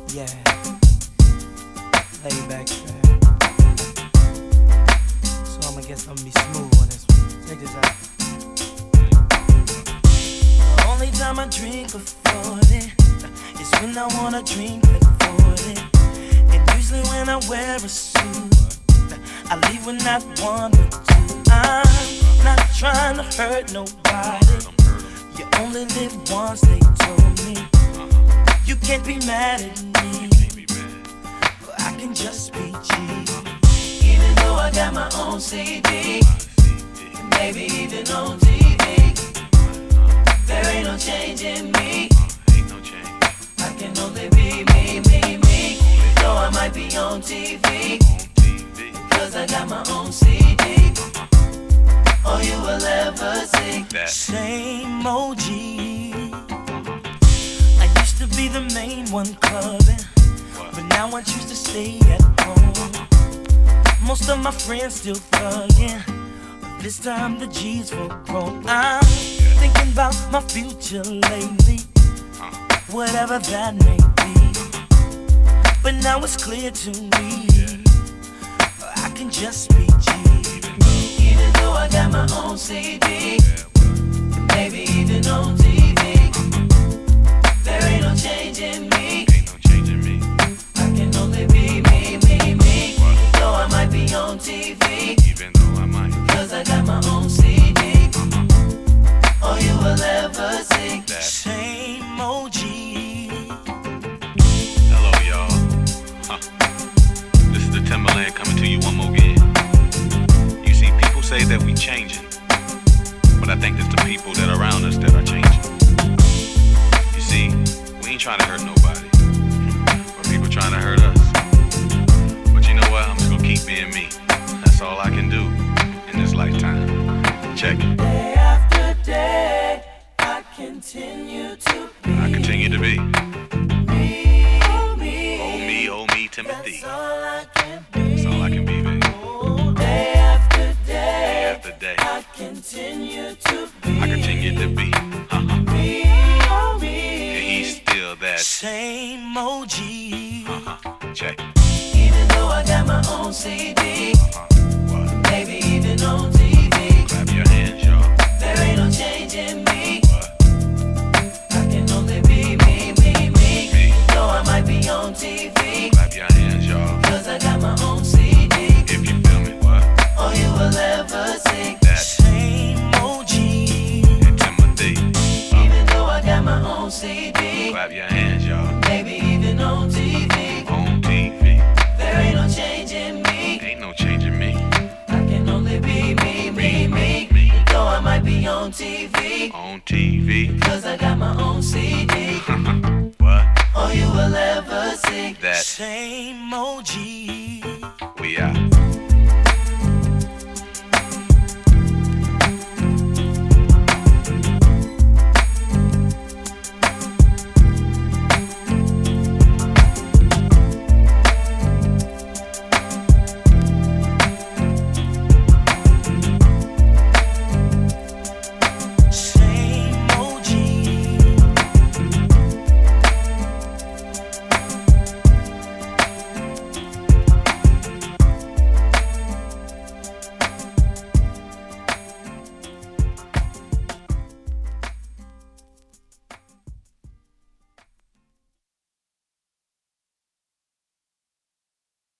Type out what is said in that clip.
Yeah, lay back track. So I'ma be smooth on this one. Check this out. The only time I drink before it is when I wanna drink before it. And usually when I wear a suit, I leave with not one but two. I'm not trying to hurt nobody. You only live once, they told me. You can't be mad at me, but I can just be cheap. Even though I got my own CD, and maybe even on TV, there ain't no change in me. I can only be me, me, me. Though I might be on TV, cause I got my own CD. All you will ever see, same OG. I used to be the main one clubbing, but now I choose to stay at home. Most of my friends still thugging, but this time the G's were grown. I'm thinking about my future lately, whatever that may be. But now it's clear to me, I can just be G. Even though I got my own CD, and maybe even on TV, there ain't no change in me. I can only be me, me, me. Though I might be on TV, cause I got my own CD. All you will ever see, same OG. Hello, y'all. This is the Timberland coming to you one more again. You see, people say that we changing, but I think it's the people that are around us that are changing. You see, we ain't trying to hurt nobody, but people trying to hurt us. But you know what? I'm just gonna keep being me. That's all I can do in this lifetime. Check it. Day after day, I continue to be. I continue to be. Me, oh me. Oh me, oh me, Timothy. That's all I can be. That's all I can be, baby. Oh, day after day, Day after day, I continue to be. I continue to be. Me, oh me. And he's still that. Same OG. Check. Even though I got my own CD, What? maybe even on TV, Clap your hands, y'all. there ain't no change in me. What? I can only be me, me, me. Me. Though I might be on TV, Clap your hands, y'all. cause I got my own CD. If you feel me, what? All you will ever see, That. same OG. And Timothy. Even though I got my own CD, Clap your hands, y'all. maybe even on TV, On TV. there ain't no change in me. Ain't no changing me. I can only be me, me, me. Though I might be on TV, On TV. cause I got my own CD. What? All you will ever see, That. same OG. We out.